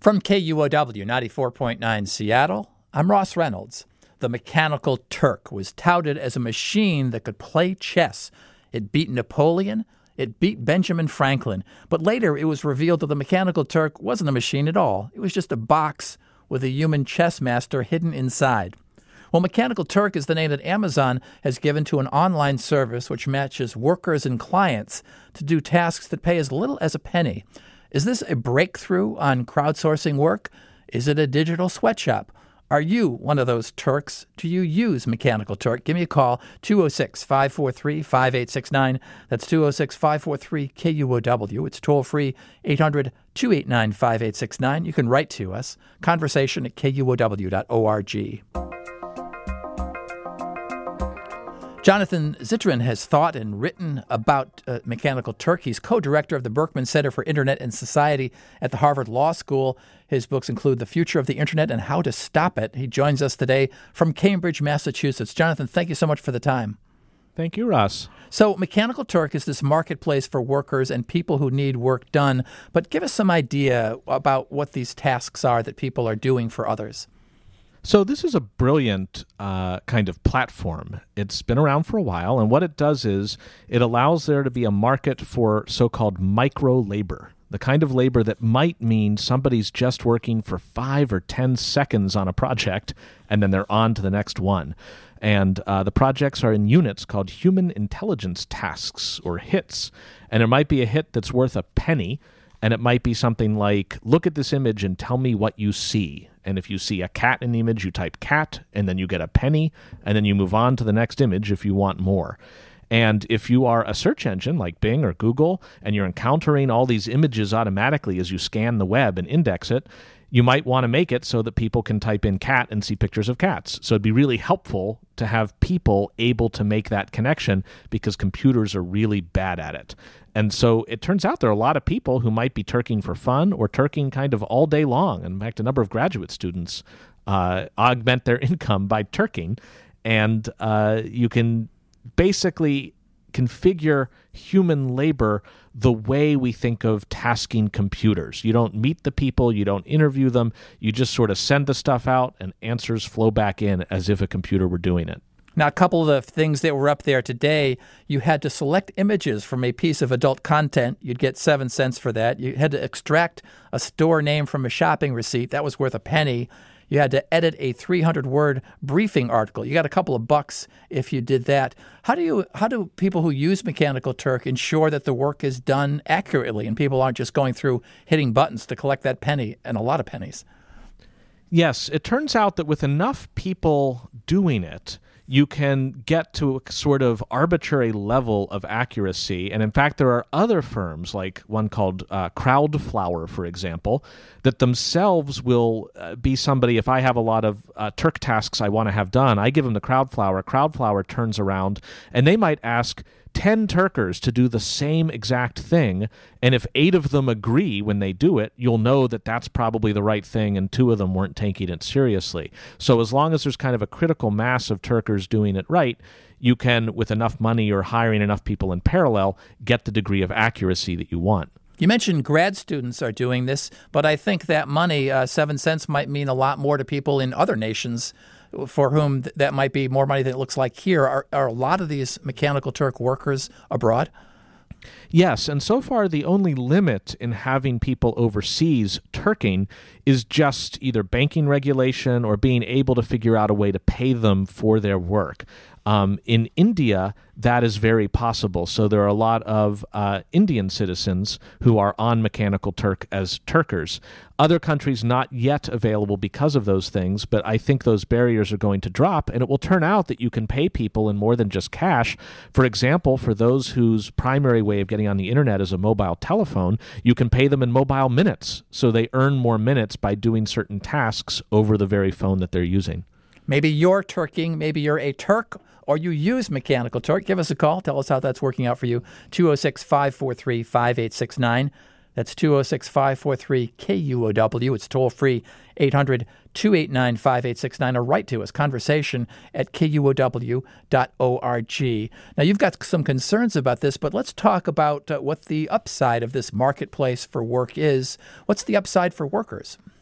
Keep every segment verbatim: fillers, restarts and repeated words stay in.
From K U O W ninety-four point nine Seattle, I'm Ross Reynolds. The Mechanical Turk was touted as a machine that could play chess. It beat Napoleon. It beat Benjamin Franklin. But later it was revealed that the Mechanical Turk wasn't a machine at all. It was just a box with a human chess master hidden inside. Well, Mechanical Turk is the name that Amazon has given to an online service which matches workers and clients to do tasks that pay as little as a penny. Is this a breakthrough on crowdsourcing work? Is it a digital sweatshop? Are you one of those Turks? Do you use Mechanical Turk? Give me a call, two oh six, five four three, five eight six nine. That's two oh six, five four three, K U O W. It's toll-free, eight hundred, two eight nine, five eight six nine. You can write to us, conversation at K U O W dot org. Jonathan Zittrain has thought and written about uh, Mechanical Turk. He's co-director of the Berkman Center for Internet and Society at the Harvard Law School. His books include The Future of the Internet and How to Stop It. He joins us today from Cambridge, Massachusetts. Jonathan, thank you so much for the time. Thank you, Ross. So Mechanical Turk is this marketplace for workers and people who need work done. But give us some idea about what these tasks are that people are doing for others. So this is a brilliant uh, kind of platform. It's been around for a while, and what it does is it allows there to be a market for so-called micro-labor, the kind of labor that might mean somebody's just working for five or ten seconds on a project, and then they're on to the next one. And uh, the projects are in units called human intelligence tasks, or HITs. And there might be a hit that's worth a penny, and it might be something like, look at this image and tell me what you see. And if you see a cat in the image, you type cat, and then you get a penny, and then you move on to the next image if you want more. And if you are a search engine like Bing or Google, and you're encountering all these images automatically as you scan the web and index it, you might want to make it so that people can type in cat and see pictures of cats. So it'd be really helpful to have people able to make that connection because computers are really bad at it. And so it turns out there are a lot of people who might be turking for fun or turking kind of all day long. In fact, a number of graduate students uh, augment their income by turking. And uh, you can basically configure human labor the way we think of tasking computers. You don't meet the people, you don't interview them, you just sort of send the stuff out and answers flow back in as if a computer were doing it. Now, a couple of the things that were up there today, you had to select images from a piece of adult content. You'd get seven cents for that. You had to extract a store name from a shopping receipt. That was worth a penny. You had to edit a three hundred word briefing article. You got a couple of bucks if you did that. How do you? How do people who use Mechanical Turk ensure that the work is done accurately and people aren't just going through hitting buttons to collect that penny and a lot of pennies? Yes, it turns out that with enough people doing it, you can get to a sort of arbitrary level of accuracy. And in fact, there are other firms, like one called uh, Crowdflower, for example, that themselves will uh, be somebody, if I have a lot of uh, Turk tasks I want to have done, I give them the Crowdflower. Crowdflower turns around, and they might ask ten Turkers to do the same exact thing, and if eight of them agree when they do it, you'll know that that's probably the right thing, and two of them weren't taking it seriously. So as long as there's kind of a critical mass of Turkers doing it right, you can, with enough money or hiring enough people in parallel, get the degree of accuracy that you want. You mentioned grad students are doing this, but I think that money, uh, seven cents, might mean a lot more to people in other nations for whom th- that might be more money than it looks like here. Are, are a lot of these Mechanical Turk workers abroad? Yes, and so far the only limit in having people overseas turking is just either banking regulation or being able to figure out a way to pay them for their work. Um, in India, that is very possible. So there are a lot of uh, Indian citizens who are on Mechanical Turk as Turkers. Other countries not yet available because of those things, but I think those barriers are going to drop, and it will turn out that you can pay people in more than just cash. For example, for those whose primary way of getting on the internet is a mobile telephone, you can pay them in mobile minutes, so they earn more minutes by doing certain tasks over the very phone that they're using. Maybe you're Turking, maybe you're a Turk, or you use Mechanical Turk. Give us a call. Tell us how that's working out for you. two oh six, five four three, five eight six nine. That's two oh six, five four three, K U O W. It's toll-free, eight hundred, two eight nine, five eight six nine, or write to us, conversation at K U O W dot org. Now, you've got some concerns about this, but let's talk about uh, what the upside of this marketplace for work is. What's the upside for workers?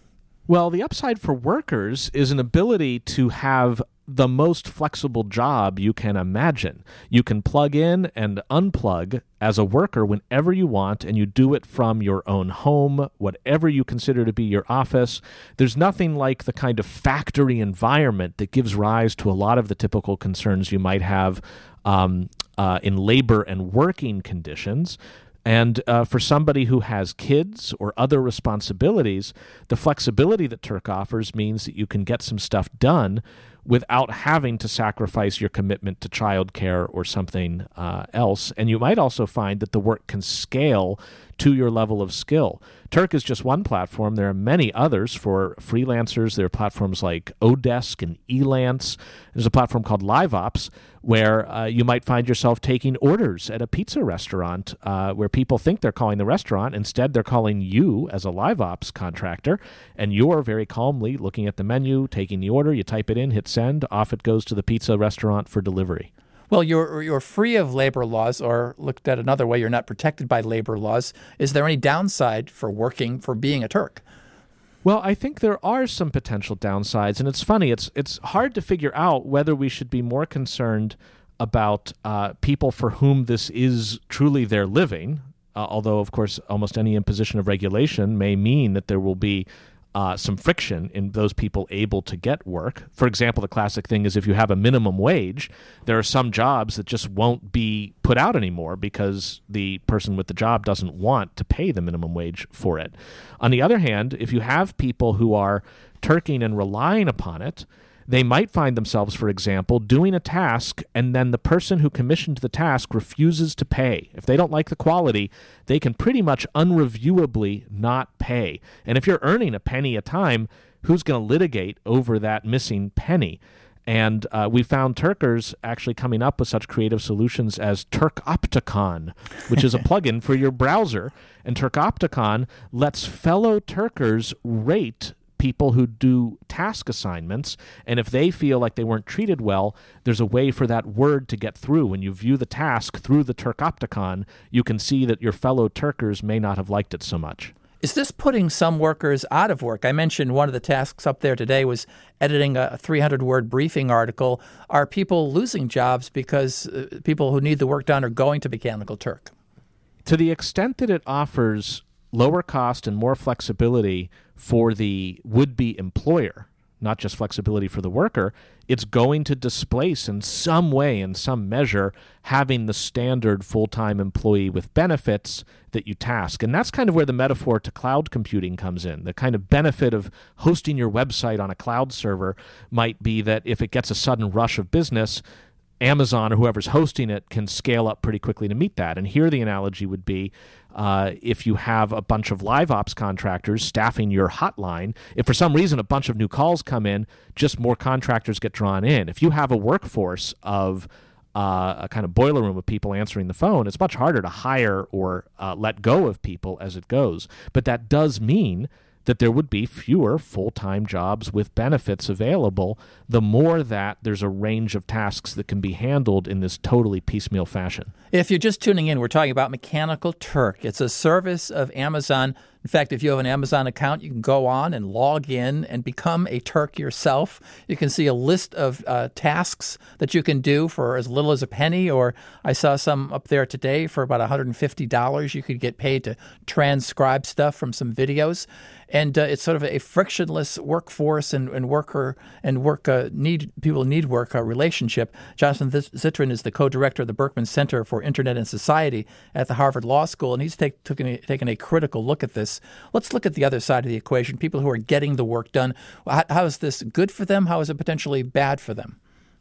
Well, the upside for workers is an ability to have the most flexible job you can imagine. You can plug in and unplug as a worker whenever you want, and you do it from your own home, whatever you consider to be your office. There's nothing like the kind of factory environment that gives rise to a lot of the typical concerns you might have um, uh, in labor and working conditions. And uh, for somebody who has kids or other responsibilities, the flexibility that Turk offers means that you can get some stuff done without having to sacrifice your commitment to childcare or something uh, else. And you might also find that the work can scale to your level of skill. Turk is just one platform. There are many others for freelancers. There are platforms like Odesk and Elance. There's a platform called LiveOps where uh, you might find yourself taking orders at a pizza restaurant uh, where people think they're calling the restaurant. Instead, they're calling you as a LiveOps contractor, and you're very calmly looking at the menu, taking the order. You type it in, hit send, off it goes to the pizza restaurant for delivery. Well, you're you're free of labor laws, or looked at another way, you're not protected by labor laws. Is there any downside for working, for being a Turk? Well, I think there are some potential downsides, and it's funny. It's it's hard to figure out whether we should be more concerned about uh, people for whom this is truly their living, uh, although, of course, almost any imposition of regulation may mean that there will be Uh, some friction in those people able to get work. For example, the classic thing is if you have a minimum wage, there are some jobs that just won't be put out anymore because the person with the job doesn't want to pay the minimum wage for it. On the other hand, if you have people who are turking and relying upon it, they might find themselves, for example, doing a task, and then the person who commissioned the task refuses to pay. If they don't like the quality, they can pretty much unreviewably not pay. And if you're earning a penny a time, who's going to litigate over that missing penny? And uh, we found Turkers actually coming up with such creative solutions as Turkopticon, which is a plugin for your browser. And Turkopticon lets fellow Turkers rate people who do task assignments, and if they feel like they weren't treated well, there's a way for that word to get through. When you view the task through the Turkopticon, you can see that your fellow Turkers may not have liked it so much. Is this putting some workers out of work? I mentioned one of the tasks up there today was editing a three hundred word briefing article. Are people losing jobs because uh, people who need the work done are going to Mechanical Turk? To the extent that it offers lower cost and more flexibility for the would-be employer, not just flexibility for the worker, it's going to displace in some way, in some measure, having the standard full-time employee with benefits that you task. And that's kind of where the metaphor to cloud computing comes in. The kind of benefit of hosting your website on a cloud server might be that if it gets a sudden rush of business, Amazon or whoever's hosting it can scale up pretty quickly to meet that. And here the analogy would be uh, if you have a bunch of LiveOps contractors staffing your hotline, if for some reason a bunch of new calls come in, just more contractors get drawn in. If you have a workforce of uh, a kind of boiler room of people answering the phone, it's much harder to hire or uh, let go of people as it goes. But that does mean that there would be fewer full-time jobs with benefits available, the more that there's a range of tasks that can be handled in this totally piecemeal fashion. If you're just tuning in, we're talking about Mechanical Turk. It's a service of Amazon. In fact, if you have an Amazon account, you can go on and log in and become a Turk yourself. You can see a list of uh, tasks that you can do for as little as a penny, or I saw some up there today for about one hundred fifty dollars. You could get paid to transcribe stuff from some videos. And uh, it's sort of a frictionless workforce and, and worker and work uh, need people need work uh, relationship. Jonathan Zittrain is the co-director of the Berkman Center for Internet and Society at the Harvard Law School, and he's take, taken, a, taken a critical look at this. Let's look at the other side of the equation, people who are getting the work done. How, how is this good for them? How is it potentially bad for them?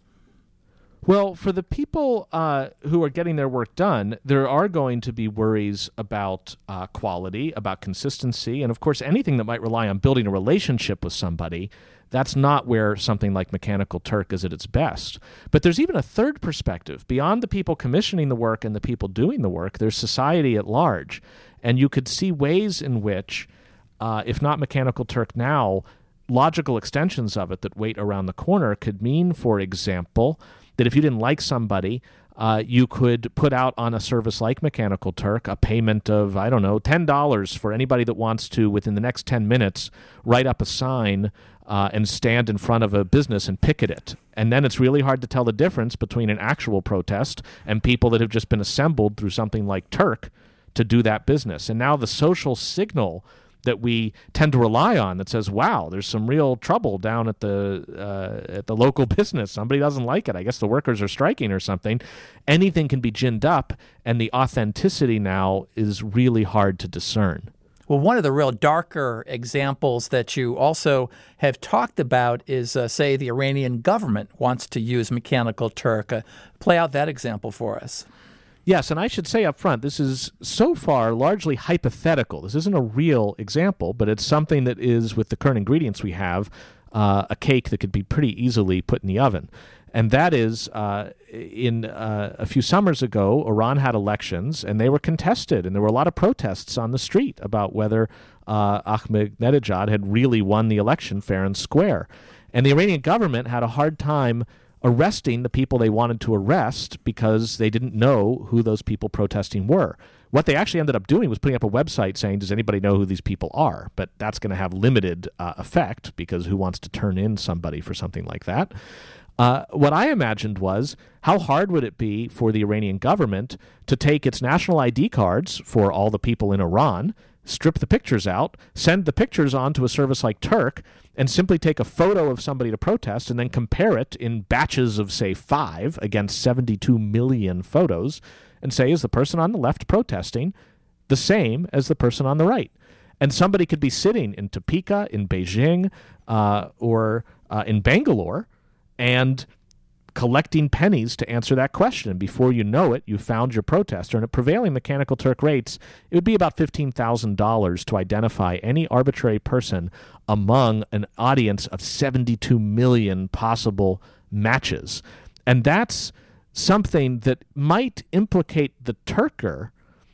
Well, for the people uh, who are getting their work done, there are going to be worries about uh, quality, about consistency, and of course anything that might rely on building a relationship with somebody. That's not where something like Mechanical Turk is at its best. But there's even a third perspective. Beyond the people commissioning the work and the people doing the work, there's society at large. And you could see ways in which, uh, if not Mechanical Turk now, logical extensions of it that wait around the corner could mean, for example, that if you didn't like somebody Uh, you could put out on a service like Mechanical Turk a payment of, I don't know, ten dollars for anybody that wants to, within the next ten minutes, write up a sign uh, and stand in front of a business and picket it. And then it's really hard to tell the difference between an actual protest and people that have just been assembled through something like Turk to do that business. And now the social signal that we tend to rely on that says, wow, there's some real trouble down at the uh, at the local business. Somebody doesn't like it. I guess the workers are striking or something. Anything can be ginned up, and the authenticity now is really hard to discern. Well, one of the real darker examples that you also have talked about is, uh, say, the Iranian government wants to use Mechanical Turk. Uh, play out that example for us. Yes, and I should say up front, this is so far largely hypothetical. This isn't a real example, but it's something that is, with the current ingredients we have, uh, a cake that could be pretty easily put in the oven. And that is, uh, in uh, a few summers ago, Iran had elections, and they were contested, and there were a lot of protests on the street about whether uh, Ahmadinejad had really won the election fair and square. And the Iranian government had a hard time arresting the people they wanted to arrest because they didn't know who those people protesting were. What they actually ended up doing was putting up a website saying, does anybody know who these people are? But that's going to have limited uh, effect, because who wants to turn in somebody for something like that? Uh, what I imagined was, how hard would it be for the Iranian government to take its national I D cards for all the people in Iran, strip the pictures out, send the pictures on to a service like Turk, and simply take a photo of somebody to protest and then compare it in batches of, say, five against seventy-two million photos and say, is the person on the left protesting the same as the person on the right? And somebody could be sitting in Topeka, in Beijing, uh, or uh, in Bangalore and collecting pennies to answer that question. And before you know it, you found your protester. And at prevailing Mechanical Turk rates, it would be about fifteen thousand dollars to identify any arbitrary person among an audience of seventy-two million possible matches. And that's something that might implicate the Turker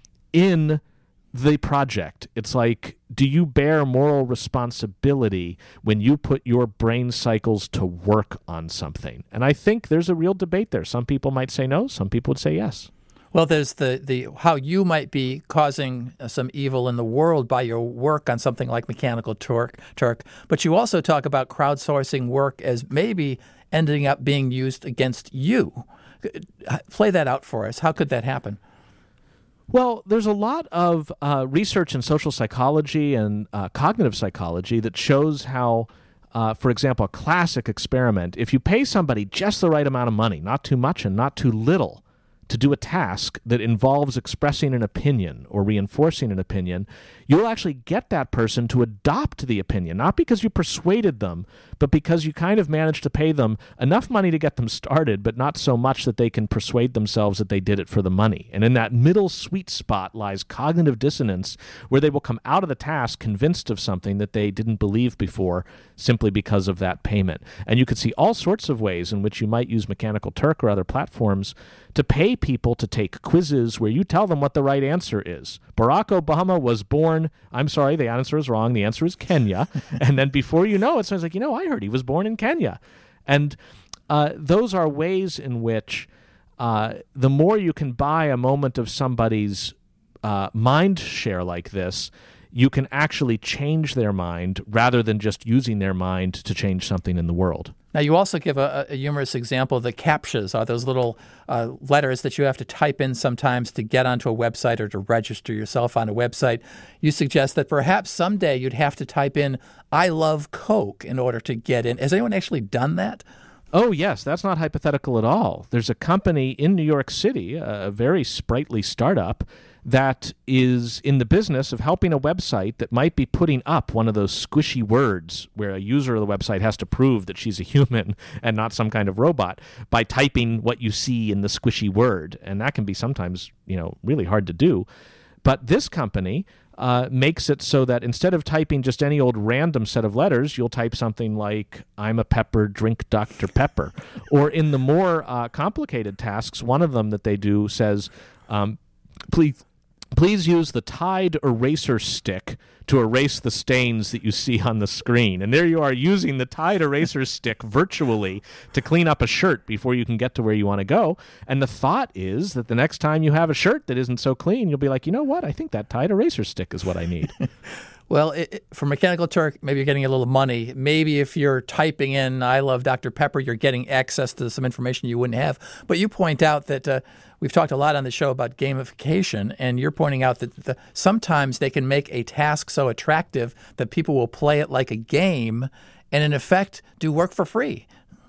in the project. It's like, do you bear moral responsibility when you put your brain cycles to work on something? And I think there's a real debate there. Some people might say no, some people would say yes. Well, there's the, the how you might be causing uh, some evil in the world by your work on something like Mechanical Turk, Turk, but you also talk about crowdsourcing work as maybe ending up being used against you. Play that out for us. How could that happen? Well, there's a lot of uh, research in social psychology and uh, cognitive psychology that shows how, uh, for example, a classic experiment, if you pay somebody just the right amount of money, not too much and not too little, to do a task that involves expressing an opinion or reinforcing an opinion, you'll actually get that person to adopt the opinion, not because you persuaded them, but because you kind of managed to pay them enough money to get them started, but not so much that they can persuade themselves that they did it for the money. And in that middle sweet spot lies cognitive dissonance, where they will come out of the task convinced of something that they didn't believe before simply because of that payment. And you could see all sorts of ways in which you might use Mechanical Turk or other platforms to pay people to take quizzes where you tell them what the right answer is. Barack Obama was born, I'm sorry, the answer is wrong, the answer is Kenya. And then before you know it, someone's like, you know, I heard he was born in Kenya. And uh, those are ways in which uh, the more you can buy a moment of somebody's uh, mind share like this, you can actually change their mind rather than just using their mind to change something in the world. Now, you also give a, a humorous example. The CAPTCHAs are those little uh, letters that you have to type in sometimes to get onto a website or to register yourself on a website. You suggest that perhaps someday you'd have to type in, I love Coke, in order to get in. Has anyone actually done that? Oh, yes. That's not hypothetical at all. There's a company in New York City, a very sprightly startup, that is in the business of helping a website that might be putting up one of those squishy words where a user of the website has to prove that she's a human and not some kind of robot by typing what you see in the squishy word. And that can be sometimes, you know, really hard to do. But this company uh, makes it so that instead of typing just any old random set of letters, you'll type something like, I'm a pepper, drink Doctor Pepper. Or in the more uh, complicated tasks, one of them that they do says, um, please, please use the Tide eraser stick to erase the stains that you see on the screen. And there you are using the Tide eraser stick virtually to clean up a shirt before you can get to where you want to go. And the thought is that the next time you have a shirt that isn't so clean, you'll be like, you know what? I think that Tide eraser stick is what I need. Well, it, it, for Mechanical Turk, maybe you're getting a little money. Maybe if you're typing in I love Doctor Pepper, you're getting access to some information you wouldn't have. But you point out that uh, we've talked a lot on the show about gamification, and you're pointing out that the, sometimes they can make a task so attractive that people will play it like a game and, in effect, do work for free.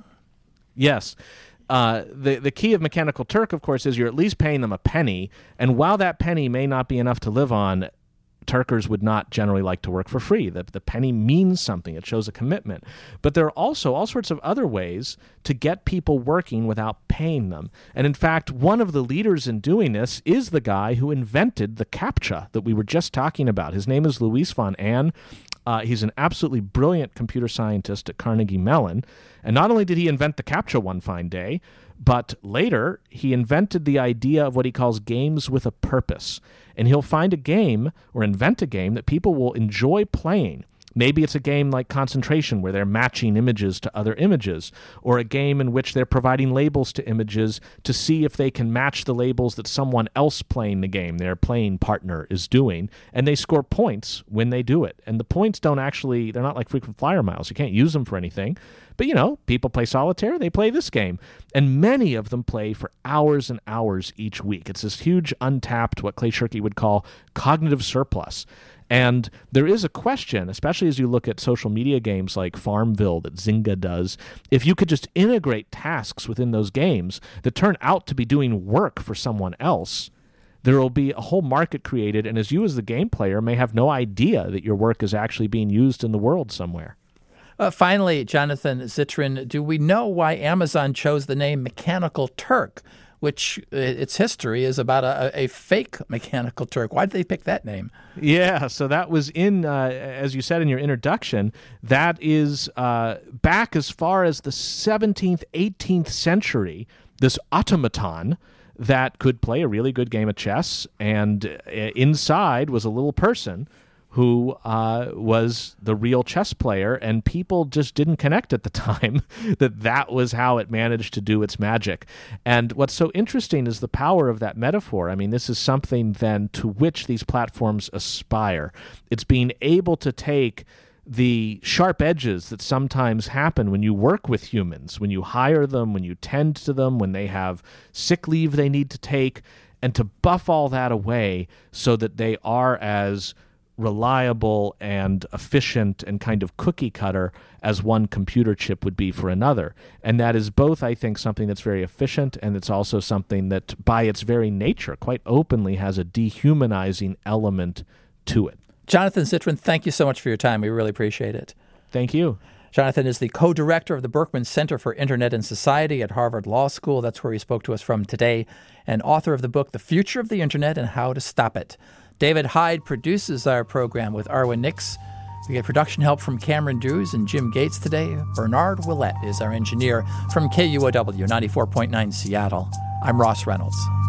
Yes. Uh, the, the key of Mechanical Turk, of course, is you're at least paying them a penny. And while that penny may not be enough to live on, Turkers would not generally like to work for free. The, the penny means something. It shows a commitment. But there are also all sorts of other ways to get people working without paying them. And in fact, one of the leaders in doing this is the guy who invented the CAPTCHA that we were just talking about. His name is Luis von Ahn. Uh, he's an absolutely brilliant computer scientist at Carnegie Mellon. And not only did he invent the CAPTCHA one fine day, but later he invented the idea of what he calls games with a purpose. And he'll find a game or invent a game that people will enjoy playing. Maybe it's a game like Concentration where they're matching images to other images, or a game in which they're providing labels to images to see if they can match the labels that someone else playing the game, their playing partner, is doing, and they score points when they do it. And the points don't actually, they're not like frequent flyer miles. You can't use them for anything. But, you know, people play solitaire, they play this game. And many of them play for hours and hours each week. It's this huge untapped, what Clay Shirky would call cognitive surplus. And there is a question, especially as you look at social media games like Farmville that Zynga does, if you could just integrate tasks within those games that turn out to be doing work for someone else, there will be a whole market created, and as you as the game player may have no idea that your work is actually being used in the world somewhere. Uh, finally, Jonathan Zittrain, do we know why Amazon chose the name Mechanical Turk, which uh, its history is about a, a fake Mechanical Turk? Why did they pick that name? Yeah, so that was in, uh, as you said in your introduction, that is uh, back as far as the seventeenth, eighteenth century, this automaton that could play a really good game of chess, and uh, inside was a little person who uh, was the real chess player, and people just didn't connect at the time that that was how it managed to do its magic. And what's so interesting is the power of that metaphor. I mean, this is something then to which these platforms aspire. It's being able to take the sharp edges that sometimes happen when you work with humans, when you hire them, when you tend to them, when they have sick leave they need to take, and to buff all that away so that they are as reliable and efficient and kind of cookie cutter as one computer chip would be for another. And that is both, I think, something that's very efficient, and it's also something that by its very nature quite openly has a dehumanizing element to it. Jonathan Zittrain, thank you so much for your time. We really appreciate it. Thank you. Jonathan is the co-director of the Berkman Center for Internet and Society at Harvard Law School. That's where he spoke to us from today, and author of the book, The Future of the Internet and How to Stop It. David Hyde produces our program with Arwen Nix. We get production help from Cameron Drews and Jim Gates today. Bernard Willett is our engineer from K U O W ninety-four point nine Seattle. I'm Ross Reynolds.